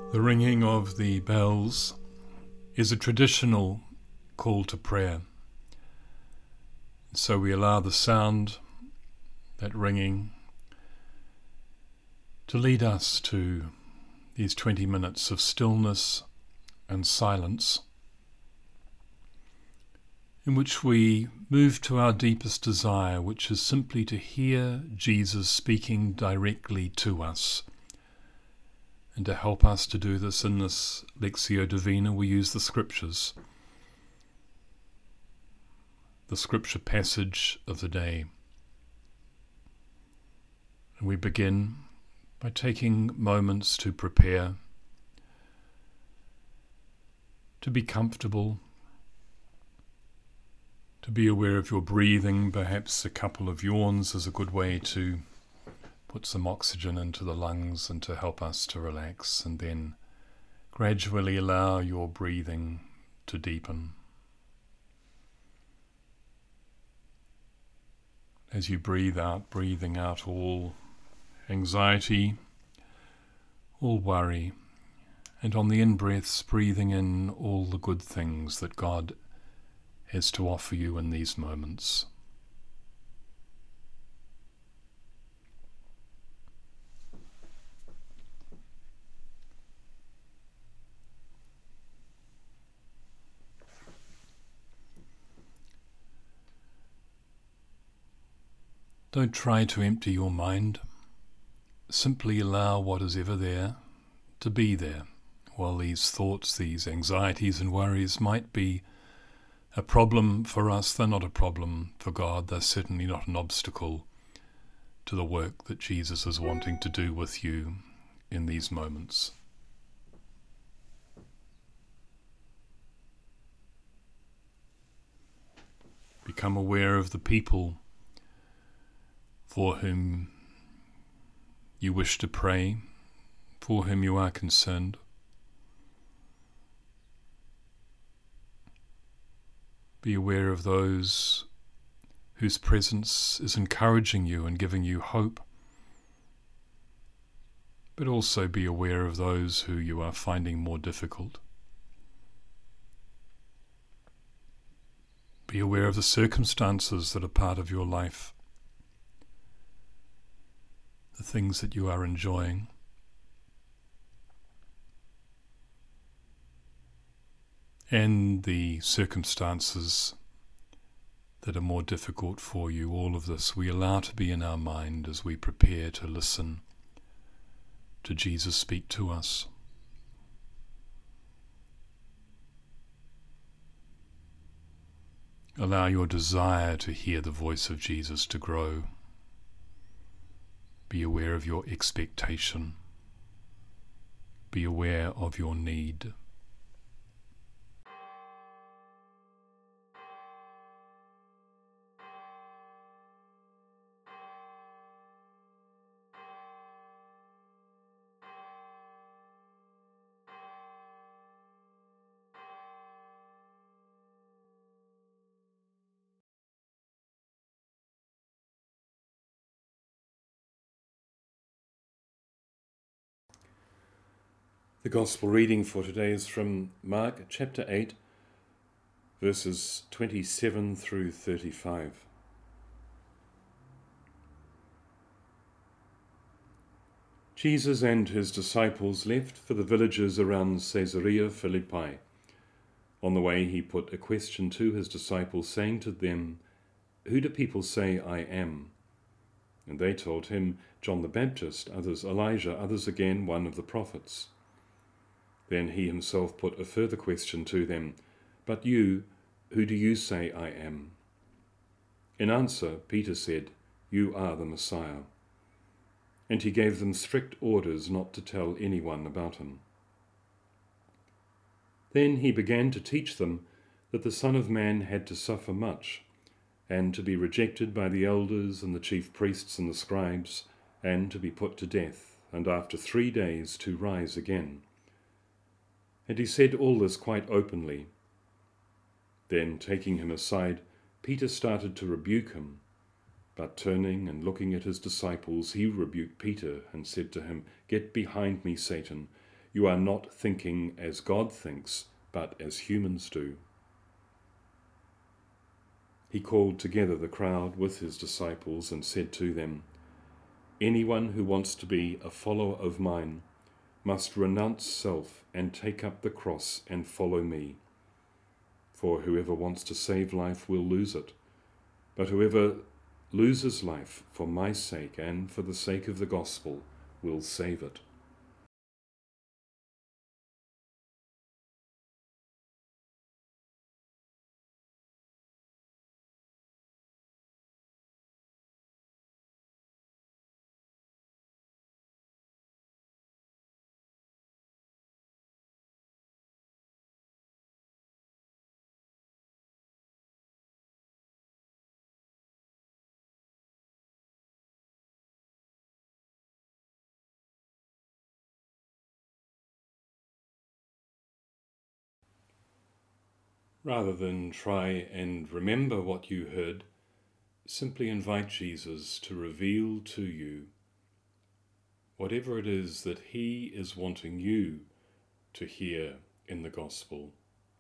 The ringing of the bells is a traditional call to prayer. So we allow the sound, that ringing, to lead us to these 20 minutes of stillness and silence, in which we move to our deepest desire, which is simply to hear Jesus speaking directly to us. And to help us to do this in this Lectio Divina, we use the Scriptures, the Scripture passage of the day. And we begin by taking moments to prepare, to be comfortable, to be aware of your breathing. Perhaps a couple of yawns is a good way to put some oxygen into the lungs and to help us to relax, and then gradually allow your breathing to deepen. As you breathe out, breathing out all anxiety, all worry, and on the in-breaths, breathing in all the good things that God has to offer you in these moments. Don't try to empty your mind. Simply allow what is ever there to be there. While these thoughts, these anxieties and worries might be a problem for us, they're not a problem for God. They're certainly not an obstacle to the work that Jesus is wanting to do with you in these moments. Become aware of the people for whom you wish to pray, for whom you are concerned. Be aware of those whose presence is encouraging you and giving you hope, but also be aware of those who you are finding more difficult. Be aware of the circumstances that are part of your life, the things that you are enjoying. And the circumstances that are more difficult for you. All of this we allow to be in our mind as we prepare to listen to Jesus speak to us. Allow your desire to hear the voice of Jesus to grow. Be aware of your expectation. Be aware of your need. The Gospel reading for today is from Mark chapter 8, verses 27 through 35. Jesus and his disciples left for the villages around Caesarea Philippi. On the way he put a question to his disciples, saying to them, "Who do people say I am?" And they told him, "John the Baptist, others Elijah, others again one of the prophets." Then he himself put a further question to them, "But you, who do you say I am?" In answer, Peter said, "You are the Messiah." And he gave them strict orders not to tell anyone about him. Then he began to teach them that the Son of Man had to suffer much, and to be rejected by the elders and the chief priests and the scribes, and to be put to death, and after 3 days to rise again. And he said all this quite openly. Then, taking him aside, Peter started to rebuke him. But turning and looking at his disciples, he rebuked Peter and said to him, "Get behind me, Satan. You are not thinking as God thinks, but as humans do." He called together the crowd with his disciples and said to them, "Anyone who wants to be a follower of mine must renounce self and take up the cross and follow me. For whoever wants to save life will lose it, but whoever loses life for my sake and for the sake of the gospel will save it." Rather than try and remember what you heard, simply invite Jesus to reveal to you whatever it is that he is wanting you to hear in the gospel.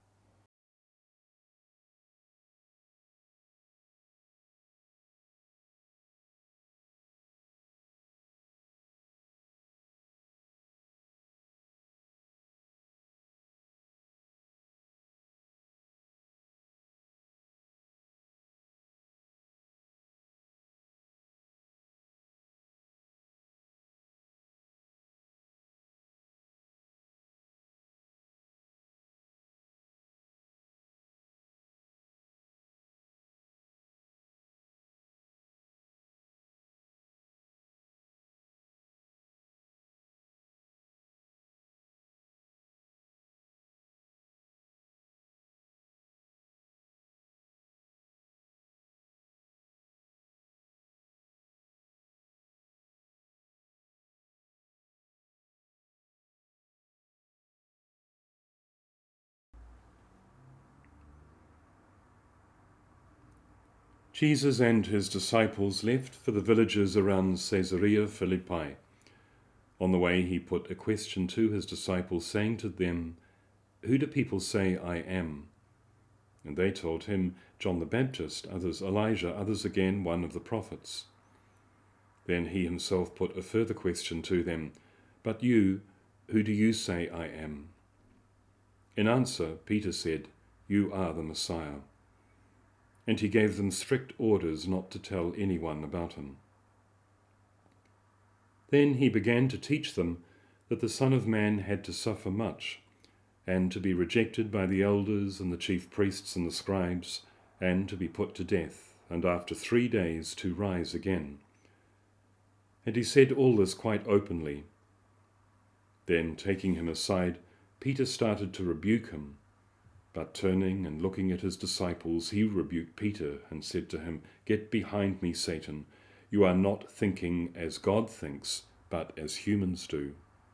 Jesus and his disciples left for the villages around Caesarea Philippi. On the way, he put a question to his disciples, saying to them, "Who do people say I am?" And they told him, "John the Baptist, others Elijah, others again one of the prophets." Then he himself put a further question to them, "But you, who do you say I am?" In answer, Peter said, "You are the Messiah." And he gave them strict orders not to tell anyone about him. Then he began to teach them that the Son of Man had to suffer much, and to be rejected by the elders and the chief priests and the scribes, and to be put to death, and after 3 days to rise again. And he said all this quite openly. Then, taking him aside, Peter started to rebuke him. But turning and looking at his disciples, he rebuked Peter and said to him, "Get behind me, Satan. You are not thinking as God thinks, but as humans do."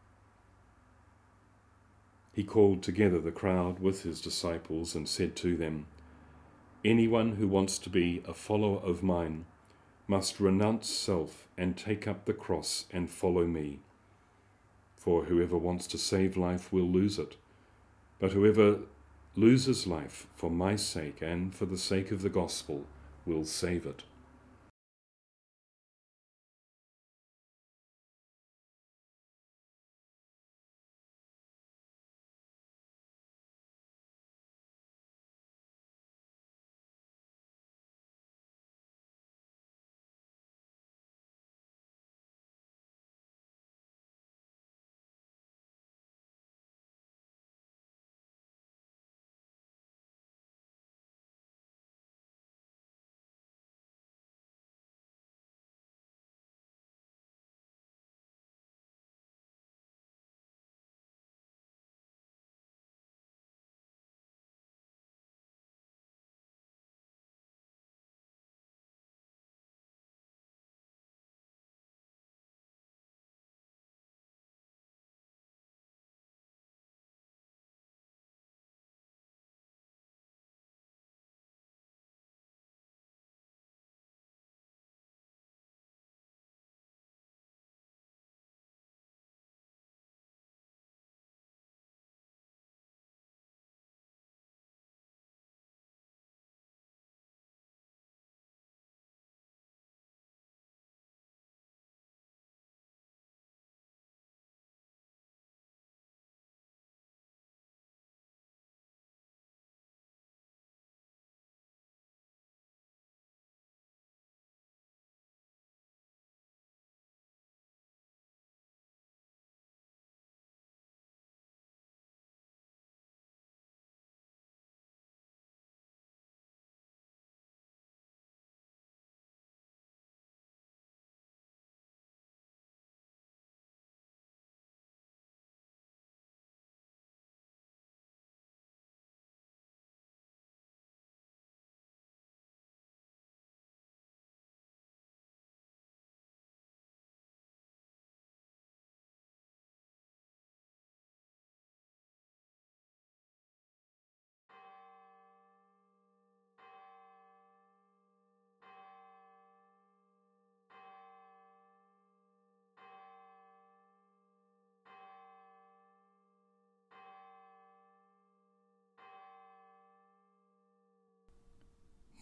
He called together the crowd with his disciples and said to them, "Anyone who wants to be a follower of mine must renounce self and take up the cross and follow me. For whoever wants to save life will lose it, but whoever loses life for my sake and for the sake of the gospel will save it."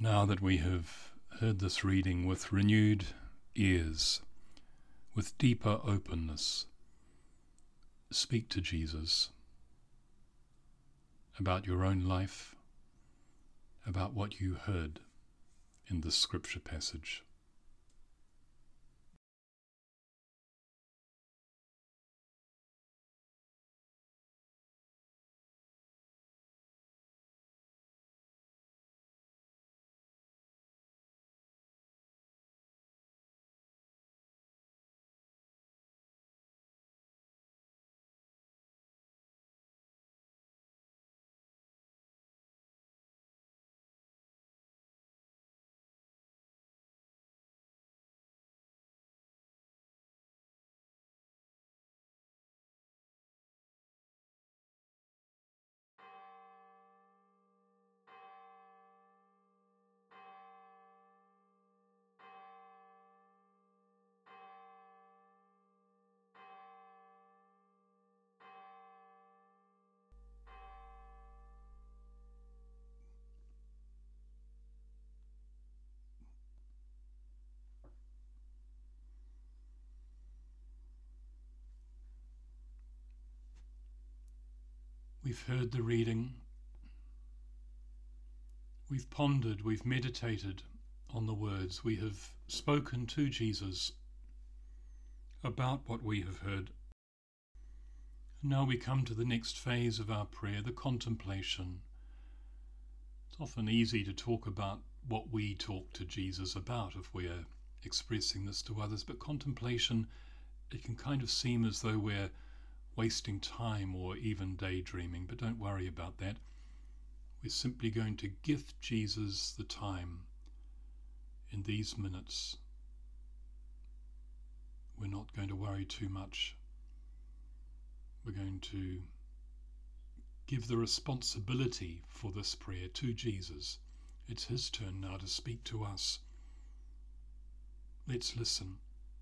Now that we have heard this reading with renewed ears, with deeper openness, speak to Jesus about your own life, about what you heard in this scripture passage. We've heard the reading, we've pondered, we've meditated on the words, we have spoken to Jesus about what we have heard. Now we come to the next phase of our prayer, the contemplation. It's often easy to talk about what we talk to Jesus about if we're expressing this to others, but contemplation, it can kind of seem as though we're wasting time or even daydreaming, but don't worry about that. We're simply going to gift Jesus the time in these minutes. We're not going to worry too much. We're going to give the responsibility for this prayer to Jesus. It's his turn now to speak to us. Let's listen.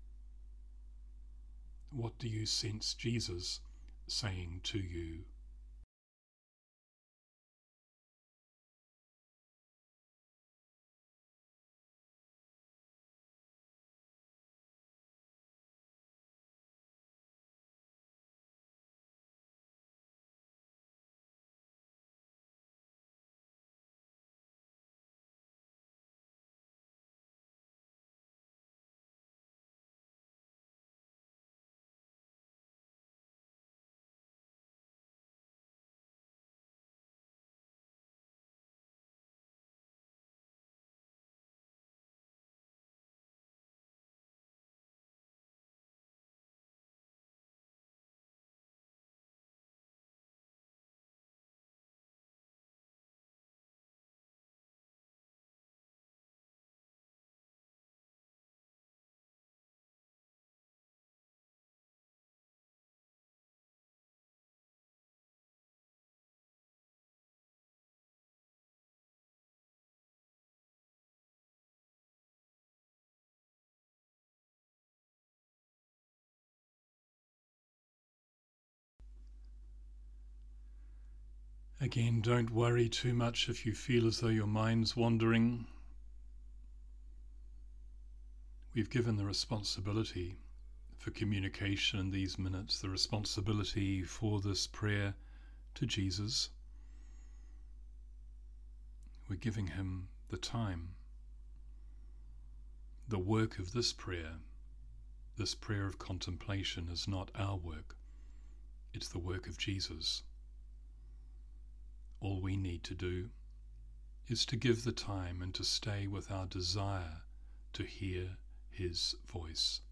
What do you sense Jesus saying to you? Again, don't worry too much if you feel as though your mind's wandering. We've given the responsibility for communication in these minutes, the responsibility for this prayer to Jesus. We're giving him the time. The work of this prayer of contemplation, is not our work. It's the work of Jesus. All we need to do is to give the time and to stay with our desire to hear his voice.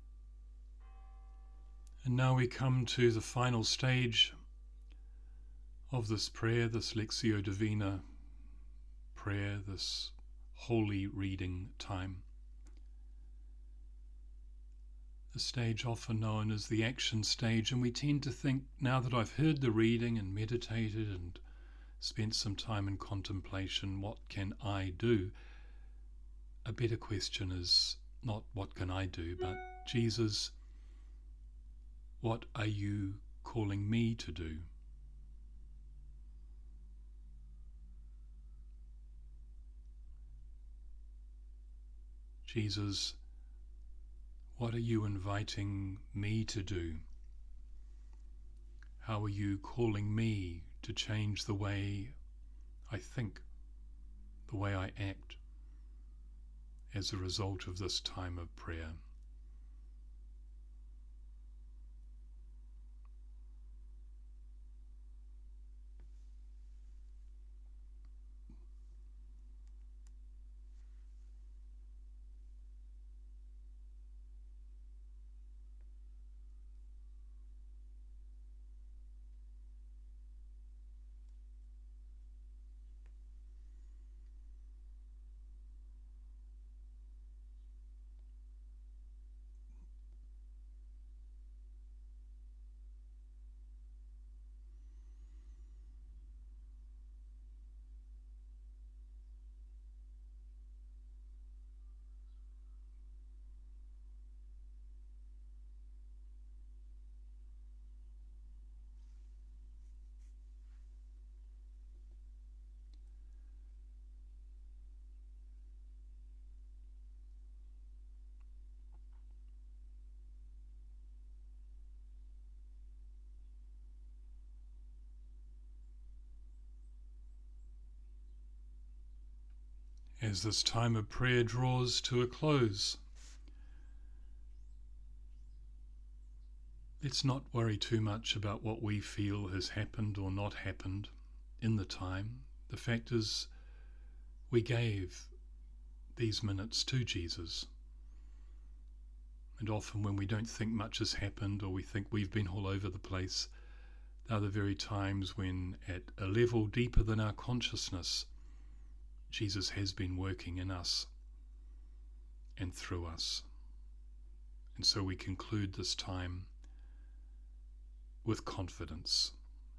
And now we come to the final stage of this prayer, this Lectio Divina prayer, this holy reading time. The stage often known as the action stage, and we tend to think, now that I've heard the reading and meditated and spent some time in contemplation, what can I do? A better question is not what can I do, but Jesus, what are you calling me to do? Jesus, what are you inviting me to do? How are you calling me to change the way I think, the way I act, as a result of this time of prayer? As this time of prayer draws to a close, let's not worry too much about what we feel has happened or not happened in the time. The fact is, we gave these minutes to Jesus. And often when we don't think much has happened, or we think we've been all over the place, they're the very times when, at a level deeper than our consciousness, Jesus has been working in us and through us. And so we conclude this time with confidence.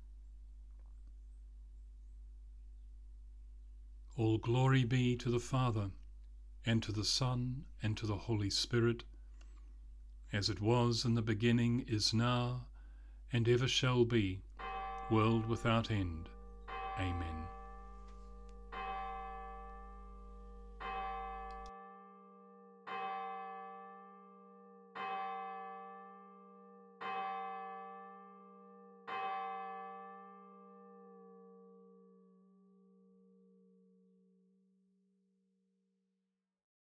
All glory be to the Father, and to the Son, and to the Holy Spirit, as it was in the beginning, is now, and ever shall be, world without end. Amen.